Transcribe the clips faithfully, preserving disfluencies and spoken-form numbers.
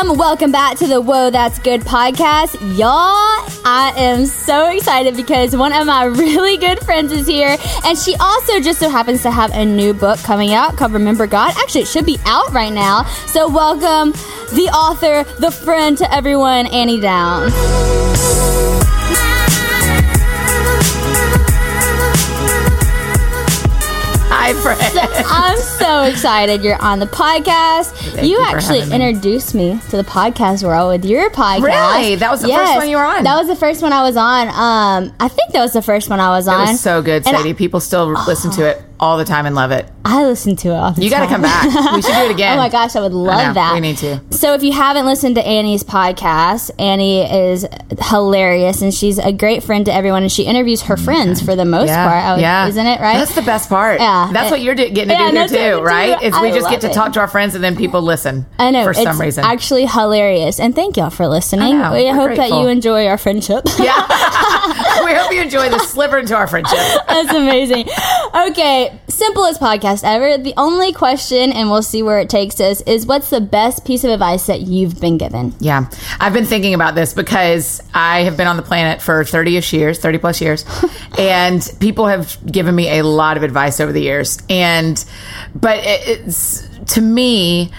Welcome, welcome back to the Whoa, That's Good podcast. Y'all, I am so excited because one of my really good friends is here, and she also just so happens to have a new book coming out called Remember God. Actually, it should be out right now. So welcome the author, the friend to everyone, Annie Downs. Hi, friend. So, I'm so excited you're on the podcast. Thank you you for actually having me. introduced me to the podcast world with your podcast. Really? That was the Yes, first one you were on? That was the first one I was on. Um, I think that was the first one I was It on. was so good, And Sadie. I- People still listen to it all the time and love it. I listen to it all the You time. got to come back. We should do it again. Oh my gosh, I would love I know, that. we need to. So if you haven't listened to Annie's podcast, Annie is hilarious and she's a great friend to everyone, and she interviews her friends for the most Yeah, part. I would- yeah. Isn't it, right? That's the best part. Yeah. That's what you're do- getting to Yeah, do here that's what too, we do. right? Is we I just love get to it. talk to our friends and then people listen. I know. For it's some reason. actually hilarious. And thank y'all for listening. I know, We we're hope that grateful. you enjoy our friendship. Yeah. We hope you enjoy the sliver into our friendship. That's amazing. Okay, simplest podcast ever. The only question, and we'll see where it takes us, is what's the best piece of advice that you've been given? Yeah. I've been thinking about this because I have been on the planet for thirty-ish years, thirty plus years. And people have given me a lot of advice over the years. And, but it, it's, to me,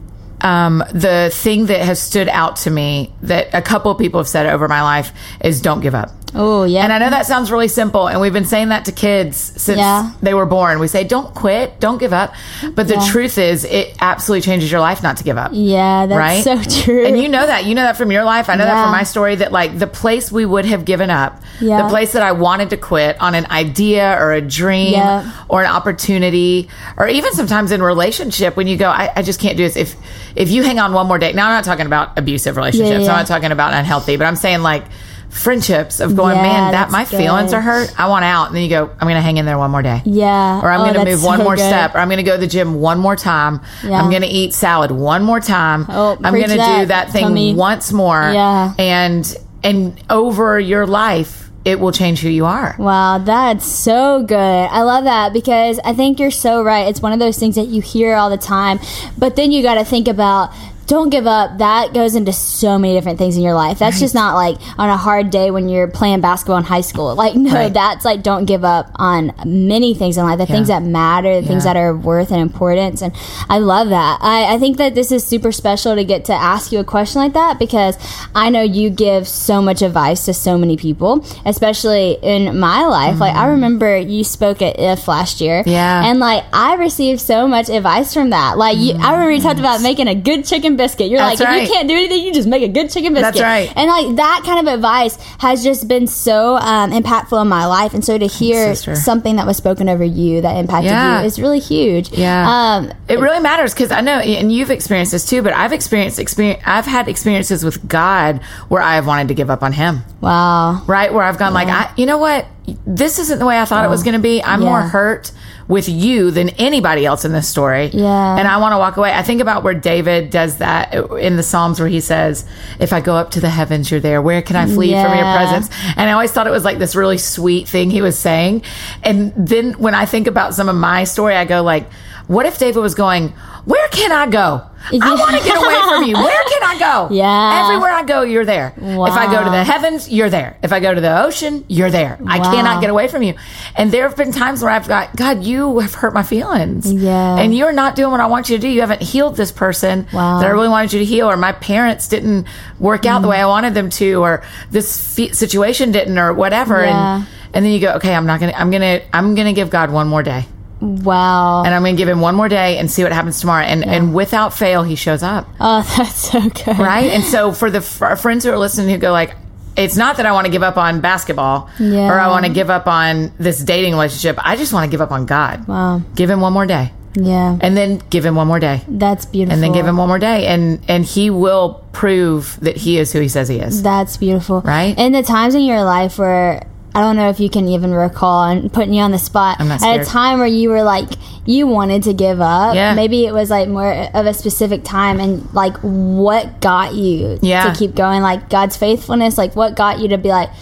um, the thing that has stood out to me that a couple of people have said over my life is don't give up. Oh, yeah. And I know that sounds really simple, and we've been saying that to kids since Yeah. they were born. We say, don't quit, don't give up. But the Yeah. truth is, it absolutely changes your life not to give up. Yeah, that's Right? so true. And you know that. You know that from your life. I know that Yeah. from my story, that like the place we would have given up, Yeah. the place that I wanted to quit on an idea or a dream Yeah. or an opportunity, or even sometimes in relationship when you go, I, I just can't do this. If, if you hang on one more day, now I'm not talking about abusive relationships. Yeah, yeah. I'm not talking about unhealthy, but I'm saying like, friendships of going, Yeah, man, that that's my good. feelings are hurt. I want out. And then you go, I'm going to hang in there one more day. Yeah. Or I'm Oh, going to that's move one so more good. step. Or I'm going to go to the gym one more time. Yeah. I'm going to eat salad one more time. Oh, I'm preach going to that, do that thing Tommy. once more. Yeah. And, and over your life, it will change who you are. Wow, that's so good. I love that because I think you're so right. It's one of those things that you hear all the time, but then you got to think about don't give up. That goes into so many different things in your life. That's just not like on a hard day when you're playing basketball in high school. Like, no, Right. that's like don't give up on many things in life. The things Yeah. that matter, the things Yeah. that are worth and importance. And I love that. I, I think that this is super special to get to ask you a question like that because I know you give so much advice to so many people, especially in my life. Like, I remember you spoke at I F last year. Yeah. And like, I received so much advice from that. Like, you, I remember you talked about making a good chicken biscuit. You're That's like, right. if you can't do anything, you just make a good chicken biscuit. That's right. And like, that kind of advice has just been so um, impactful in my life. And so to hear sister. something that was spoken over you that impacted Yeah. you is really huge. Yeah. Um, It really matters because I know, and you've experienced this too, but I've experienced, experience, I've had experiences with God where I have wanted to give up on Him. wow. Right? Where I've gone like, I, you know what? This isn't the way I thought it was going to be. I'm Yeah. more hurt with you than anybody else in this story. Yeah. And I want to walk away. I think about where David does that in the Psalms where he says, if I go up to the heavens, you're there. Where can I flee from your Yeah. presence? And I always thought it was like this really sweet thing he was saying. And then when I think about some of my story, I go like, what if David was going, where can I go? I want to get away from you. Where can I go? Yeah. Everywhere I go, you're there. Wow. If I go to the heavens, you're there. If I go to the ocean, you're there. I Wow. cannot get away from you. And there have been times where I've got, God, you have hurt my feelings. Yeah. And you're not doing what I want you to do. You haven't healed this person Wow. that I really wanted you to heal, or my parents didn't work out the way I wanted them to, or this fe- situation didn't, or whatever. Yeah. And, and then you go, okay, I'm not going to, I'm going to, I'm going to give God one more day. Wow. And I'm going to give him one more day and see what happens tomorrow. And, and without fail, he shows up. Oh, that's so good. Right? And so for the for our friends who are listening who go like, it's not that I want to give up on basketball Yeah. or I want to give up on this dating relationship. I just want to give up on God. Wow. Give him one more day. Yeah. And then give him one more day. That's beautiful. And then give him one more day. And and he will prove that he is who he says he is. That's beautiful. Right? And the times in your life where, I don't know if you can even recall, and putting you on the spot, I'm not at a scared. time where you were like, you wanted to give up. Yeah. Maybe it was like more of a specific time, and like what got you Yeah. to keep going? Like God's faithfulness, like what got you to be like,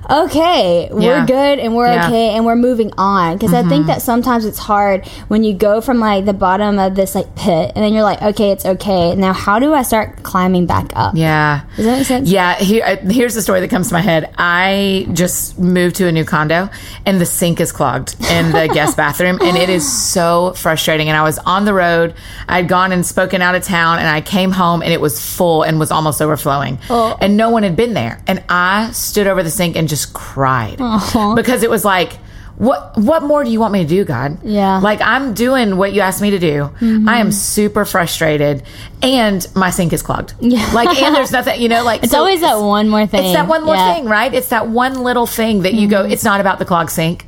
okay, we're Yeah. good and we're Yeah. okay and we're moving on. Because Mm-hmm. I think that sometimes it's hard when you go from like the bottom of this like pit and then you're like, okay, it's okay. Now, how do I start climbing back up? Yeah. Does that make sense? Yeah. Here, uh, here's the story that comes to my head. I just moved to a new condo and the sink is clogged in the guest bathroom. And it is so frustrating. And I was on the road. I'd gone and spoken out of town and I came home and it was full and was almost overflowing. Oh. And no one had been there. And I stood over the sink and just cried Aw. because it was like, What what more do you want me to do, God? Yeah. Like, I'm doing what you asked me to do. I am super frustrated and my sink is clogged. Yeah. Like, and there's nothing, you know, like. It's so always that one more thing. It's that one more Yeah. thing, right? It's that one little thing that you go, it's not about the clogged sink.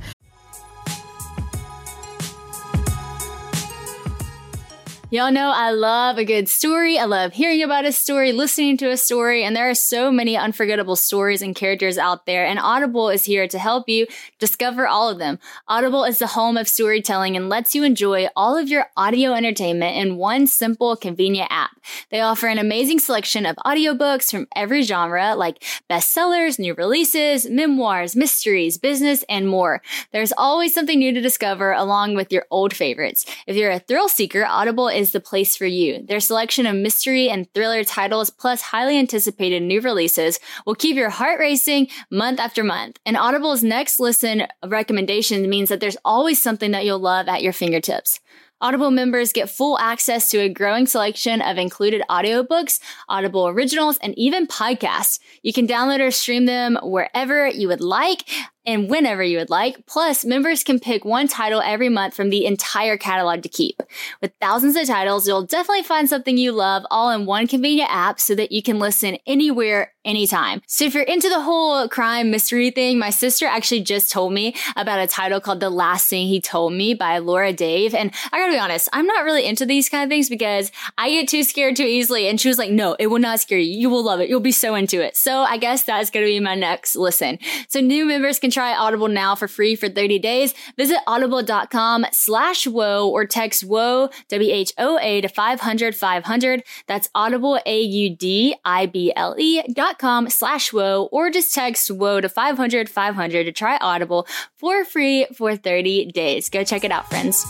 Y'all know I love a good story. I love hearing about a story, listening to a story, and there are so many unforgettable stories and characters out there, and Audible is here to help you discover all of them. Audible is the home of storytelling and lets you enjoy all of your audio entertainment in one simple, convenient app. They offer an amazing selection of audiobooks from every genre, like bestsellers, new releases, memoirs, mysteries, business, and more. There's always something new to discover along with your old favorites. If you're a thrill seeker, Audible is is the place for you. Their selection of mystery and thriller titles plus highly anticipated new releases will keep your heart racing month after month. And Audible's next listen recommendation means that there's always something that you'll love at your fingertips. Audible members get full access to a growing selection of included audiobooks, Audible originals, and even podcasts. You can download or stream them wherever you would like and whenever you would like. Plus, members can pick one title every month from the entire catalog to keep. With thousands of titles, you'll definitely find something you love all in one convenient app so that you can listen anywhere, anytime. So if you're into the whole crime mystery thing, my sister actually just told me about a title called The Last Thing He Told Me by Laura Dave. And I gotta be honest, I'm not really into these kind of things because I get too scared too easily. And she was like, no, it will not scare you. You will love it. You'll be so into it. So I guess that's gonna be my next listen. So new members can try Audible now for free for thirty days. Visit audible.com slash whoa or text whoa, W H O A to five hundred five hundred. That's audible, A U D I B L E dot com slash whoa, or just text whoa to five hundred five hundred to try Audible for free for thirty days. Go check it out, friends.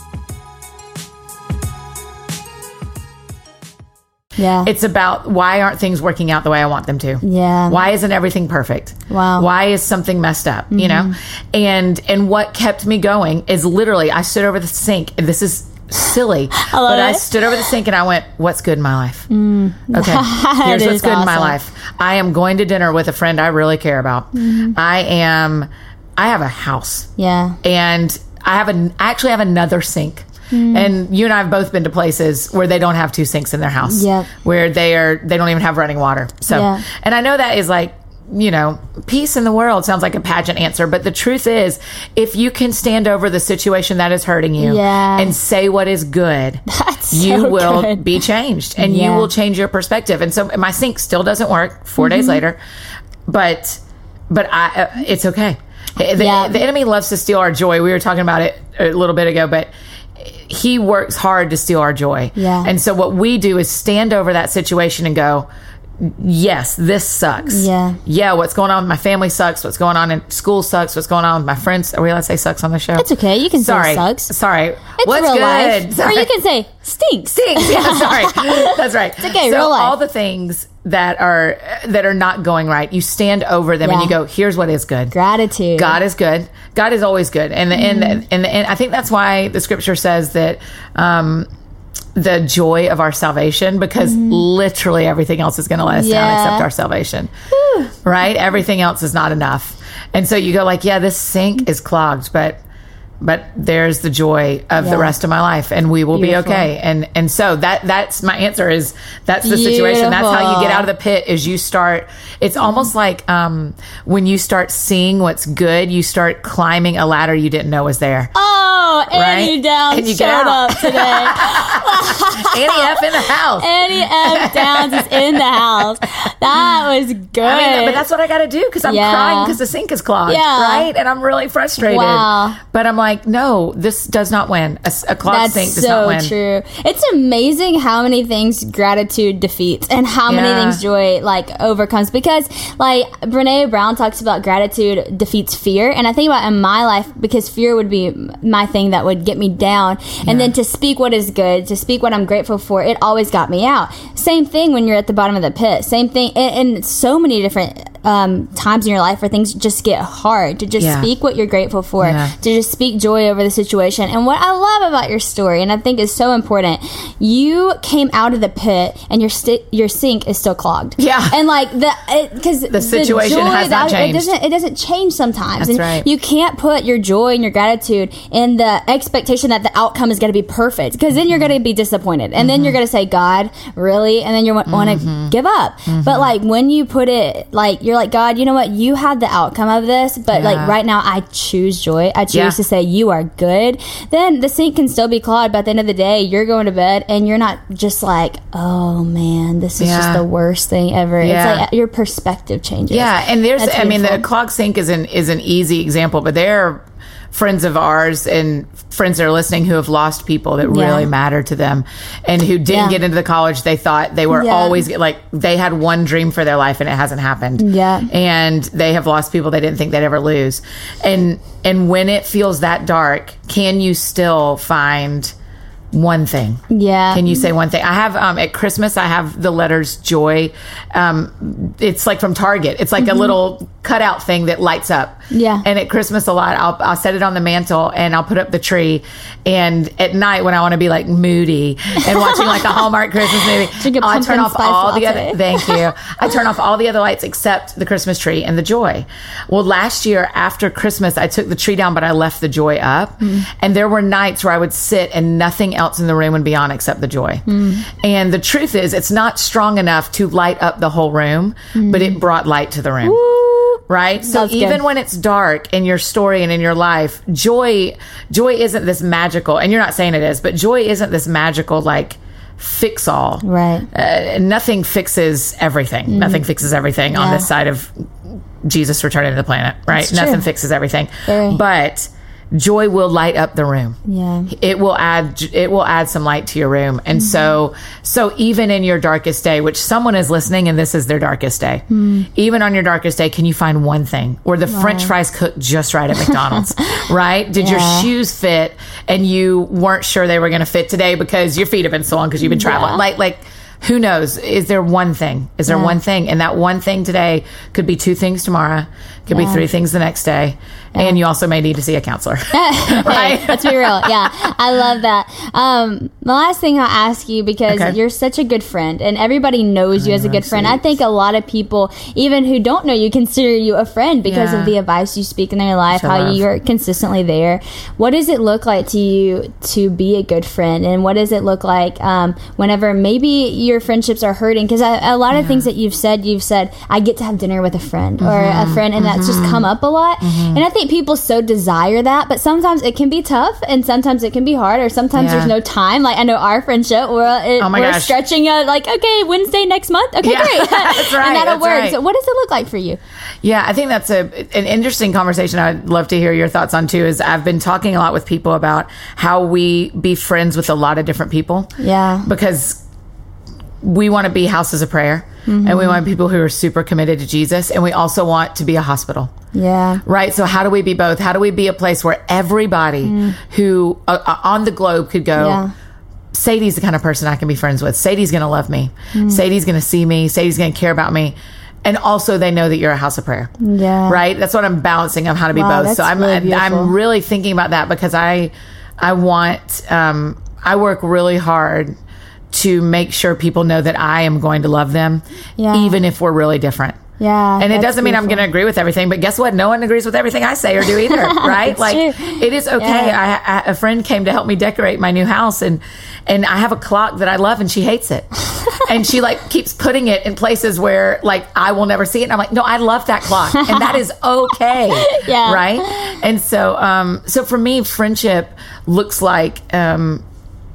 Yeah. It's about why aren't things working out the way I want them to? Yeah. Why isn't everything perfect? Wow. Why is something messed up? Mm-hmm. You know? And and what kept me going is literally I stood over the sink, and this is silly, I but it. I stood over the sink and I went, what's good in my life? Mm, okay, here's what's is good awesome. in my life. I am going to dinner with a friend I really care about. Mm-hmm. I am, I have a house. Yeah. And I have an, I actually have another sink. Mm. And you and I have both been to places where they don't have two sinks in their house. Yep. Where they are, they don't even have running water. So, yeah. And I know that is like, you know, peace in the world sounds like a pageant answer, but the truth is, if you can stand over the situation that is hurting you yeah. and say what is good, That's you so will good. be changed and yeah. you will change your perspective. And so my sink still doesn't work four mm-hmm. days later, but, but I, uh, it's okay. The, yeah. the enemy loves to steal our joy. We were talking about it a little bit ago, but he works hard to steal our joy. Yeah. And so what we do is stand over that situation and go, yes, this sucks. Yeah. Yeah, what's going on with my family sucks. What's going on in school sucks. What's going on with my friends. Are we allowed to say sucks on the show? It's okay. You can sorry. say sucks. Sorry. It's what's real good? life. Sorry. Or you can say stinks. Stinks. Yeah, sorry. That's right. It's okay. So real life. all the things that are that are not going right, you stand over them yeah. and you go, here's what is good. Gratitude. God is good. God is always good. And, mm-hmm. and, and, and I think that's why the scripture says that, um, the joy of our salvation, because mm-hmm. literally everything else is going to let us yeah. down except our salvation. Whew. Right? Everything else is not enough. And so you go like, yeah, this sink is clogged, but but there's the joy of yeah. the rest of my life, and we will Beautiful. be okay. And and so that that's my answer is that's the Beautiful. situation. That's how you get out of the pit is you start, it's almost like um, when you start seeing what's good, you start climbing a ladder you didn't know was there. Oh, Annie right? Downs and you showed up today. Annie F in the house. Annie F Downs is in the house. That was good. I mean, but that's what I got to do because I'm Yeah. crying because the sink is clogged, Yeah. right? And I'm really frustrated. Wow. But I'm like, no, this does not win. A, s- a clogged That's sink does so not win. true. It's amazing how many things gratitude defeats and how many Yeah. things joy like overcomes. Because like Brene Brown talks about gratitude defeats fear, and I think about in my life because fear would be my thing that would get me down, and Yeah. then to speak what is good, to speak what I'm grateful for, it always got me out. Same thing when you're at the bottom of the pit. Same thing, and, and so many different um, times in your life where things just get hard. To just Yeah. speak what you're grateful for, Yeah. to just speak joy over the situation. And what I love about your story, and I think is so important, you came out of the pit and your sti- your sink is still clogged. Yeah. And like the because The situation joy, has not that- changed. It doesn't it doesn't change sometimes. That's and right. You can't put your joy and your gratitude in the expectation that the outcome is going to be perfect, because then you're going to be disappointed, and Mm-hmm. then you're going to say, God, really? And then you want to give up. Mm-hmm. But like when you put it, like you're like, God, you know what? You have the outcome of this, but Yeah. like right now I choose joy. I choose Yeah. to say you are good. Then the sink can still be clogged, but at the end of the day, you're going to bed and you're not just like, oh man, this is Yeah. just the worst thing ever. Yeah. It's like your perspective changes. Yeah, and there's, That's I mean, the beautiful. clogged sink is an is an easy example, but there are friends of ours and friends that are listening who have lost people that Yeah. really matter to them, and who didn't Yeah. get into the college they thought they were Yeah. always like they had one dream for their life and it hasn't happened. Yeah. and they have lost people they didn't think they'd ever lose, and and when it feels that dark, can you still find one thing? Yeah. Can you say one thing? I have um, at Christmas, I have the letters joy. Um, it's like from Target. It's like a little cutout thing that lights up. Yeah. And at Christmas a lot, I'll, I'll set it on the mantle and I'll put up the tree. And at night when I want to be like moody and watching like a Hallmark Christmas Drink movie, a I turn pumpkin off spice all the latte. other, thank you. I turn off all the other lights except the Christmas tree and the joy. Well, last year after Christmas, I took the tree down, but I left the joy up. Mm. And there were nights where I would sit and nothing else in the room would be on except the joy. Mm. And the truth is, it's not strong enough to light up the whole room, but it brought light to the room. Right? So That's even good. when it's dark in your story and in your life, joy joy isn't this magical, and you're not saying it is, but joy isn't this magical like fix all. Right. Uh, nothing fixes everything. Nothing fixes everything on Yeah. this side of Jesus returning to the planet, right? That's Nothing true. fixes everything. Very. But joy will light up the room. Yeah. It will add it will add some light to your room. And Mm-hmm. so so even in your darkest day, which someone is listening and this is their darkest day, Mm. even on your darkest day, can you find one thing? Or the French fries cooked just right at McDonald's, right? Did your Yeah. shoes fit and you weren't sure they were going to fit today because your feet have been swollen because you've been traveling? Yeah. Like like who knows? Is there one thing? Is there Yeah. one thing? And that one thing today could be two things tomorrow, could be Yeah. three things the next day. And you also may need to see a counselor. Right. Let's be real. Yeah. I love that. Um, the last thing I'll ask you, because Okay. you're such a good friend and everybody knows you as a good friend. I sweet. think a lot of people, even who don't know you, consider you a friend because Yeah. of the advice you speak in their life, Which I how love. you're consistently there. What does it look like to you to be a good friend? And what does it look like um, whenever maybe your friendships are hurting? Because a lot of things that you've said, you've said, I get to have dinner with a friend or Mm-hmm. a friend, and that's just come up a lot. And I think people so desire that, but sometimes it can be tough and sometimes it can be hard, or sometimes Yeah. there's no time. Like I know our friendship, we're, it, Oh my we're gosh. stretching it like, okay, Wednesday next month. Okay, Yeah, great. that's right, And that'll that's work. right. So what does it look like for you? Yeah, I think that's a an interesting conversation I'd love to hear your thoughts on too. Is I've been talking a lot with people about how we be friends with a lot of different people. Yeah. Because we want to be houses of prayer, and we want people who are super committed to Jesus, and we also want to be a hospital. Yeah. Right. So how do we be both? How do we be a place where everybody who uh, uh, on the globe could go, Yeah. Sadie's the kind of person I can be friends with. Sadie's going to love me. Sadie's going to see me. Sadie's going to care about me. And also they know that you're a house of prayer. Yeah. Right. That's what I'm balancing of how to be Wow, both. So that's I'm, really I, beautiful. I'm really thinking about that because I, I want, um, I work really hard to make sure people know that I am going to love them, Yeah. even if we're really different. Yeah. And it that's doesn't mean I'm beautiful. going to agree with everything, but guess what? No one agrees with everything I say or do either, right? It's Like true. it is okay. Yeah. I, I, a friend came to help me decorate my new house, and and I have a clock that I love, and she hates it, and she like keeps putting it in places where like I will never see it. And I'm like, no, I love that clock, and that is okay, Yeah. right? And so, um, so for me, friendship looks like um,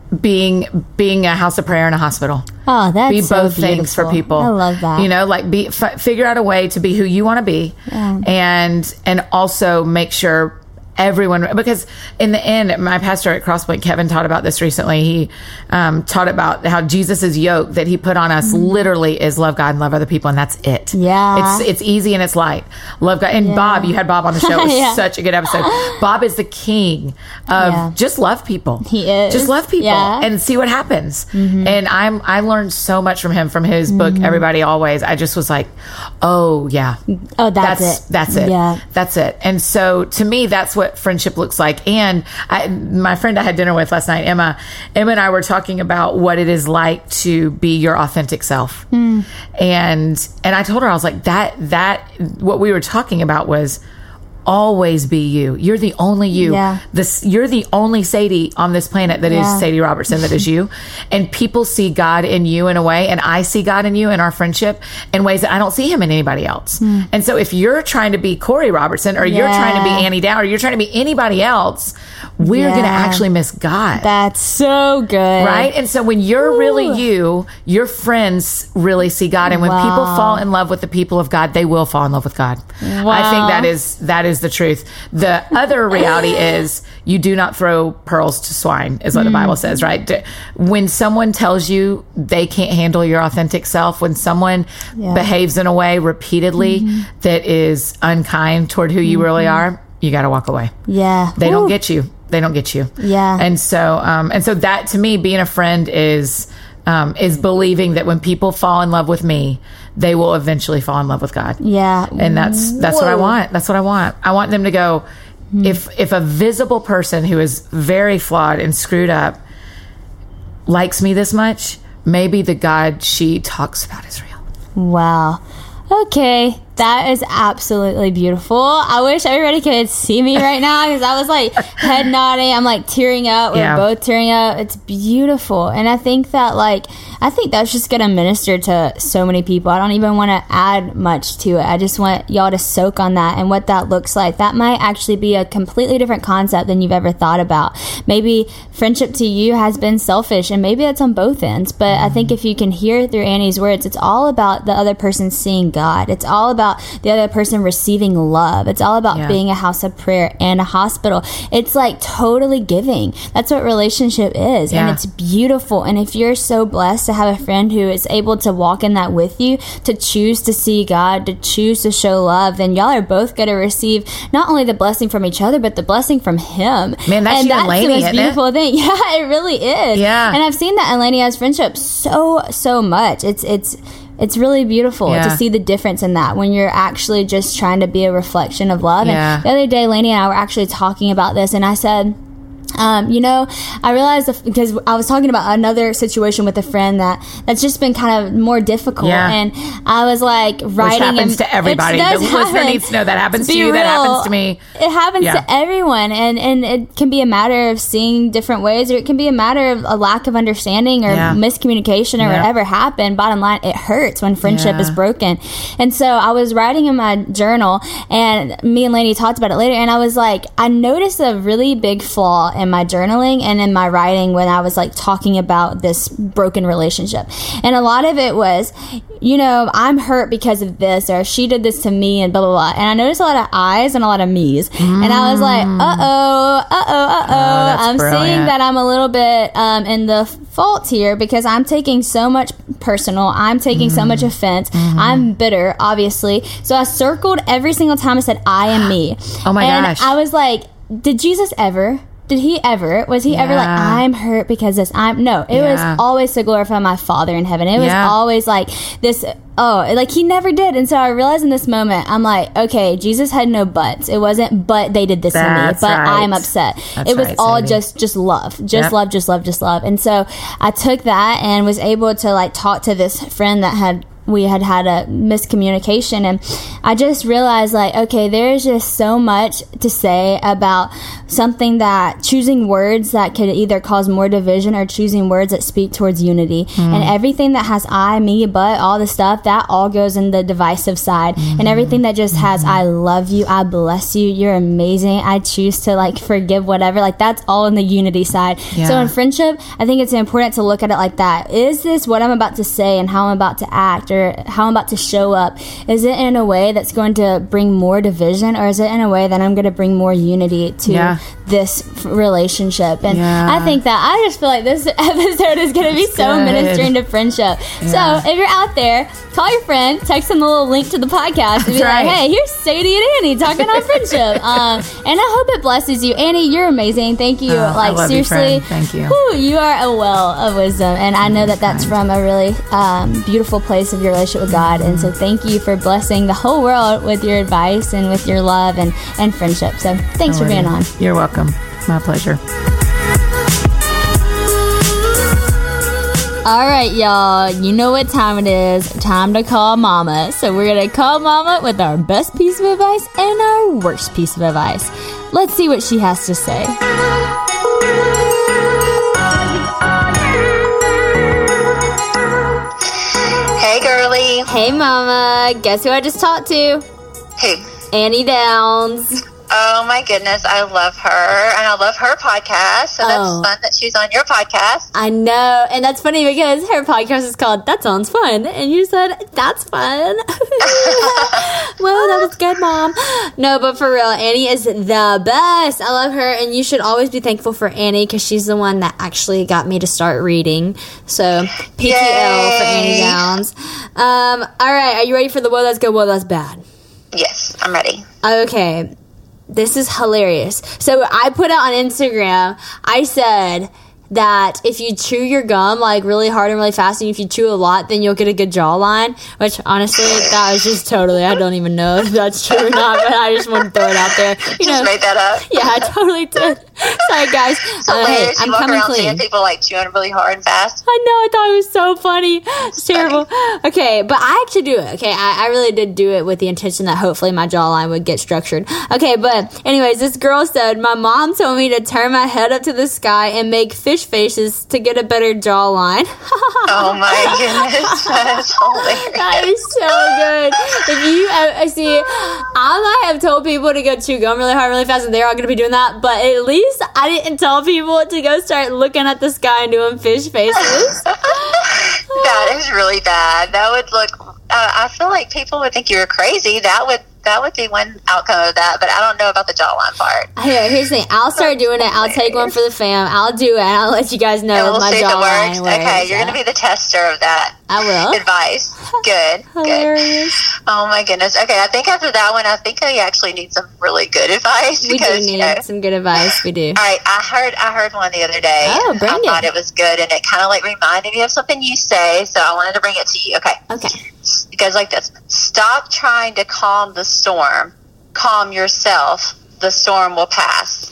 being being a house of prayer and a hospital. Oh, that's be so both things for beautiful. people. I love that. You know, like be f- figure out a way to be who you want to be, Yeah. and and also make sure everyone, because in the end, my pastor at Crosspoint, Kevin, taught about this recently. He um, taught about how Jesus's yoke that he put on us mm-hmm. literally is love God and love other people, and that's it. Yeah, it's it's easy and it's light. Love God. And yeah. Bob, you had Bob on the show. It was yeah. such a good episode. Bob is the king of yeah. just love people. He is. Just love people yeah. and see what happens. Mm-hmm. And I'm I learned so much from him, from his book, mm-hmm. Everybody Always. I just was like, oh yeah. Oh, that's, that's it. That's it. Yeah. That's it. And so to me, that's what friendship looks like. And I, my friend I had dinner with last night, Emma, Emma and I were talking about what it is like to be your authentic self. Mm. And, and I told her, I was like, that, that, what we were talking about was always be you. You're the only you. Yeah. This, you're the only Sadie on this planet that yeah. is Sadie Robertson, that is you. And people see God in you in a way, and I see God in you in our friendship in ways that I don't see him in anybody else. Mm. And so if you're trying to be Corey Robertson, or yeah. you're trying to be Annie Dow, or you're trying to be anybody else, we're yeah. going to actually miss God. That's so good. Right? And so when you're Ooh. really you, your friends really see God. And when wow. people fall in love with the people of God, they will fall in love with God. Wow. I think that is, that is the truth. The other reality is you do not throw pearls to swine, is what mm. the Bible says, right? When someone tells you they can't handle your authentic self, when someone yeah. behaves in a way repeatedly mm-hmm. that is unkind toward who you mm-hmm. really are, you got to walk away. Yeah. They Ooh. don't get you. They don't get you. Yeah. And so, um, and so that to me, being a friend is, um, is believing that when people fall in love with me, they will eventually fall in love with God. Yeah. And that's, that's Whoa. what I want. That's what I want. I want them to go, mm. if, if a visible person who is very flawed and screwed up likes me this much, maybe the God she talks about is real. Wow. Okay. That is absolutely beautiful. I wish everybody could see me right now, because I was like head nodding. I'm like tearing up. We're yeah. both tearing up. It's beautiful. And I think that like, I think that's just going to minister to so many people. I don't even want to add much to it. I just want y'all to soak on that and what that looks like. That might actually be a completely different concept than you've ever thought about. Maybe friendship to you has been selfish, and maybe that's on both ends. But mm-hmm. I think if you can hear through Annie's words, it's all about the other person seeing God. It's all about the other person receiving love. It's all about yeah. being a house of prayer and a hospital. It's like totally giving. That's what relationship is. Yeah. And it's beautiful. And if you're so blessed to have a friend who is able to walk in that with you, to choose to see God, to choose to show love, then y'all are both going to receive not only the blessing from each other, but the blessing from him. Man, that's and you that's and Lainey, the most isn't beautiful it? thing. Yeah, it really is. Yeah. And I've seen that in Lainey's friendship so, so much. It's, it's, It's really beautiful yeah. to see the difference in that when you're actually just trying to be a reflection of love. Yeah. And the other day, Lainey and I were actually talking about this, and I said, Um, you know, I realized if, because I was talking about another situation with a friend that that's just been kind of more difficult, yeah. and I was like writing. Which happens and to everybody. The listener happen. needs to know that happens Be to you. real. That happens to me. It happens yeah. to everyone, and and it can be a matter of seeing different ways, or it can be a matter of a lack of understanding or yeah. miscommunication or yeah. whatever happened. Bottom line, it hurts when friendship yeah. is broken. And so I was writing in my journal, and me and Lainey talked about it later, and I was like, I noticed a really big flaw in my journaling and in my writing when I was like talking about this broken relationship. And a lot of it was, you know, I'm hurt because of this, or she did this to me, and blah blah blah. And I noticed a lot of I's and a lot of me's, mm. and I was like, uh oh, uh oh, uh oh. I'm brilliant. seeing that I'm a little bit um, in the fault here because I'm taking so much personal. I'm taking mm. so much offense. Mm-hmm. I'm bitter, obviously. So I circled every single time I said I and me. Oh my and gosh! I was like, did Jesus ever? Did he ever, was he yeah. ever like, I'm hurt because this, I'm, no, it yeah. was always to glorify my Father in heaven. It was yeah. always like this, oh, like he never did. And so I realized in this moment, I'm like, okay, Jesus had no buts. It wasn't, but they did this That's to me, but right. I'm upset. That's it was right, all Sadie. just, just love, just yep. love, just love, just love. And so I took that and was able to like talk to this friend that had we had had a miscommunication, and I just realized, like, okay, there's just so much to say about something that choosing words that could either cause more division or choosing words that speak towards unity. Mm. And everything that has I, me, but, all the stuff, that all goes in the divisive side. Mm. And everything that just has I love you, I bless you, you're amazing, I choose to, like, forgive whatever, like, that's all in the unity side. Yeah. So in friendship, I think it's important to look at it like that. Is this what I'm about to say and how I'm about to act or how I'm about to show up? Is it in a way that's going to bring more division, or is it in a way that I'm going to bring more unity to yeah. this f- relationship? And yeah. I think that I just feel like this episode is going to be so good. Ministering to friendship. Yeah. So if you're out there, call your friend, text them the little link to the podcast, and be right. like, hey, here's Sadie and Annie talking on friendship. Um, and I hope it blesses you. Annie, you're amazing. Thank you. Oh, like, I love seriously, you, Thank you. Whew, you are a well of wisdom. And I know that that's from a really um, beautiful place of your relationship with God. And so thank you for blessing the whole world with your advice and with your love and, and friendship. So thanks for being on. You're welcome. My pleasure. All right, y'all. You know what time it is. Time to call Mama. So we're going to call Mama with our best piece of advice and our worst piece of advice. Let's see what she has to say. Hey, girly. Hey, Mama. Guess who I just talked to? Who? Annie Downs. Oh, my goodness. I love her. And I love her podcast. So that's oh. fun that she's on your podcast. I know. And that's funny because her podcast is called That Sounds Fun. And you said, that's fun. Well, that was good, Mom. No, but for real, Annie is the best. I love her. And you should always be thankful for Annie because she's the one that actually got me to start reading. So, P T L Yay. For Annie Downs. Um, all right. Are you ready for the whoa, that's good, whoa, that's bad? Yes, I'm ready. Okay. This is hilarious. So I put out on Instagram, I said that if you chew your gum like really hard and really fast, and if you chew a lot, then you'll get a good jawline, which honestly, that was just totally, I don't even know if that's true or not, but I just want to throw it out there. You just know, made that up? Yeah, I totally did. Sorry, guys. So uh, hey, I'm coming clean. Seeing people like chewing really hard and fast. I know, I thought it was so funny. It's terrible. Funny. Okay, but I actually do it. Okay, I, I really did do it with the intention that hopefully my jawline would get structured. Okay, but anyways, this girl said, my mom told me to turn my head up to the sky and make fish faces to get a better jawline. Oh my goodness, that is hilarious. That is so good. If you uh, see, I might have told people to go chew gum really hard, really fast, and they're all going to be doing that, but at least I didn't tell people to go start looking at the sky and doing fish faces. That is really bad. That would look, uh, I feel like people would think you were crazy. That would That would be one outcome of that, but I don't know about the jawline part. Here, here's the thing. I'll start doing it. I'll take one for the fam. I'll do it, and I'll let you guys know and if we'll my see jawline works. works. Okay, you're going to be the tester of that. I will. Advice. Good. Hilarious. Good. Oh, my goodness. Okay, I think after that one, I think I actually need some really good advice. We because, do need you know, some good advice. We do. All right, I heard I heard one the other day. Oh, bring I it. thought it was good, and it kind of like reminded me of something you say, so I wanted to bring it to you. Okay. Okay. It goes like this. Stop trying to calm the storm. Calm yourself. The storm will pass.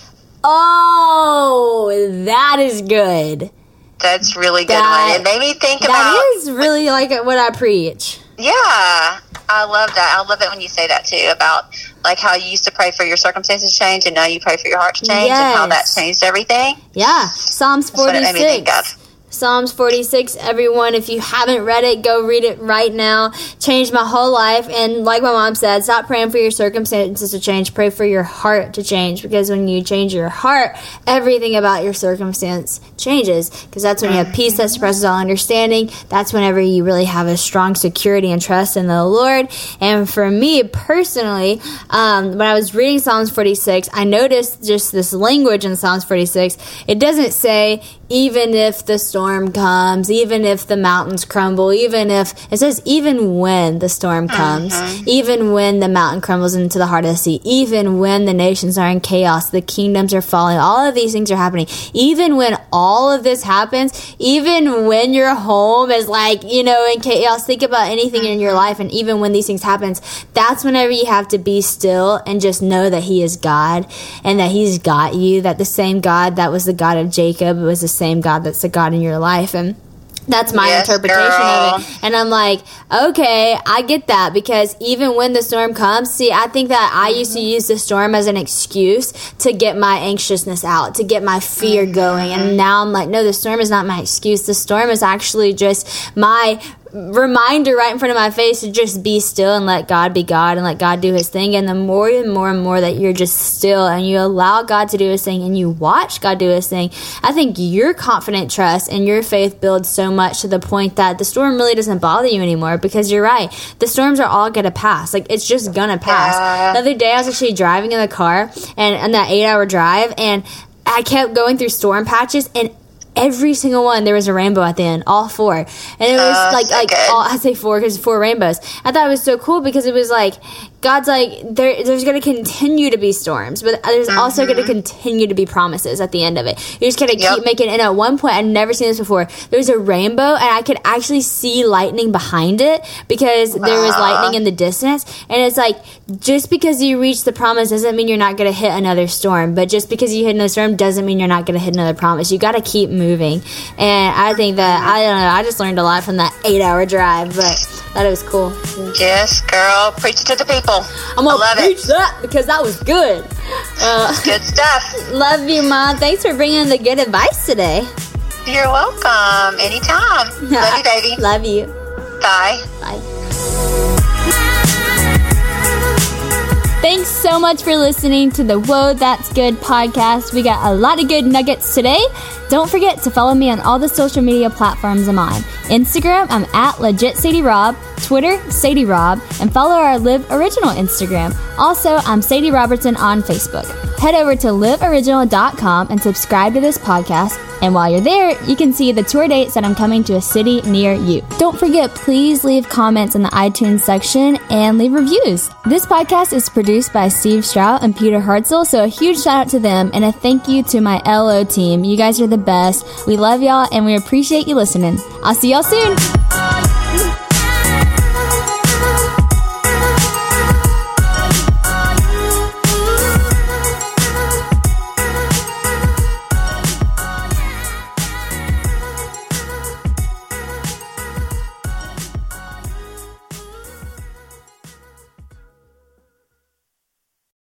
Oh, that is good. That's really good that, one. It made me think that about... That is really like what I preach. Yeah. I love that. I love it when you say that too, about like how you used to pray for your circumstances to change and now you pray for your heart to change yes. and how that changed everything. Yeah. Psalms forty-six. That's what it made me think of. Psalms forty-six, everyone, if you haven't read it, go read it right now. Changed my whole life. And like my mom said, stop praying for your circumstances to change. Pray for your heart to change. Because when you change your heart, everything about your circumstance changes. Because that's when you have peace that surpasses all understanding. That's whenever you really have a strong security and trust in the Lord. And for me personally, um, when I was reading Psalms forty-six, I noticed just this language in Psalms forty-six. It doesn't say, even if the storm comes, even if the mountains crumble, even if, it says even when the storm comes, uh-huh. even when the mountain crumbles into the heart of the sea, even when the nations are in chaos, the kingdoms are falling, all of these things are happening. Even when all of this happens, even when your home is like, you know, in chaos, think about anything uh-huh. in your life, and even when these things happen, that's whenever you have to be still and just know that He is God and that He's got you, that the same God that was the God of Jacob was the same God that's the God in your life. And That's my yes, interpretation girl. of it. And I'm like, okay, I get that, because even when the storm comes, see, I think that I used to use the storm as an excuse to get my anxiousness out, to get my fear going. And now I'm like, no, the storm is not my excuse. The storm is actually just my reminder right in front of my face to just be still and let God be God and let God do his thing. And the more and more and more that you're just still and you allow God to do his thing and you watch God do his thing, I think your confident trust and your faith builds so much to the point that the storm really doesn't bother you anymore, because you're right. The storms are all going to pass. Like, it's just going to pass. Yeah. The other day I was actually driving in the car and on that eight hour drive, and I kept going through storm patches, and every single one, there was a rainbow at the end, all four. And it was oh, like, so like good. all, I say four because four rainbows. I thought it was so cool because it was like, God's like, there, there's going to continue to be storms, but there's mm-hmm. also going to continue to be promises at the end of it. You're just going to yep. keep making, and at one point, I'd never seen this before, there was a rainbow, and I could actually see lightning behind it because there was uh. lightning in the distance. And it's like, just because you reach the promise doesn't mean you're not going to hit another storm, but just because you hit another storm doesn't mean you're not going to hit another promise. You got to keep moving. And I think that, I don't know, I just learned a lot from that eight hour drive, but thought it was cool. Yes, girl. Preach it to the people. I'm going to preach it. that because that was good. Uh, Good stuff. Love you, Mom. Thanks for bringing the good advice today. You're welcome. Anytime. Love you, baby. Love you. Bye. Bye. Thanks so much for listening to the Whoa, That's Good podcast. We got a lot of good nuggets today. Don't forget to follow me on all the social media platforms I'm on. Instagram, I'm at Legit Sadie Rob. Twitter, Sadie Rob. And follow our Live Original Instagram. Also, I'm Sadie Robertson on Facebook. Head over to live original dot com and subscribe to this podcast. And while you're there, you can see the tour dates that I'm coming to a city near you. Don't forget, please leave comments in the iTunes section and leave reviews. This podcast is produced by Steve Strout and Peter Hartzell, so a huge shout out to them and a thank you to my L O team. You guys are the best. We love y'all and we appreciate you listening. I'll see y'all soon.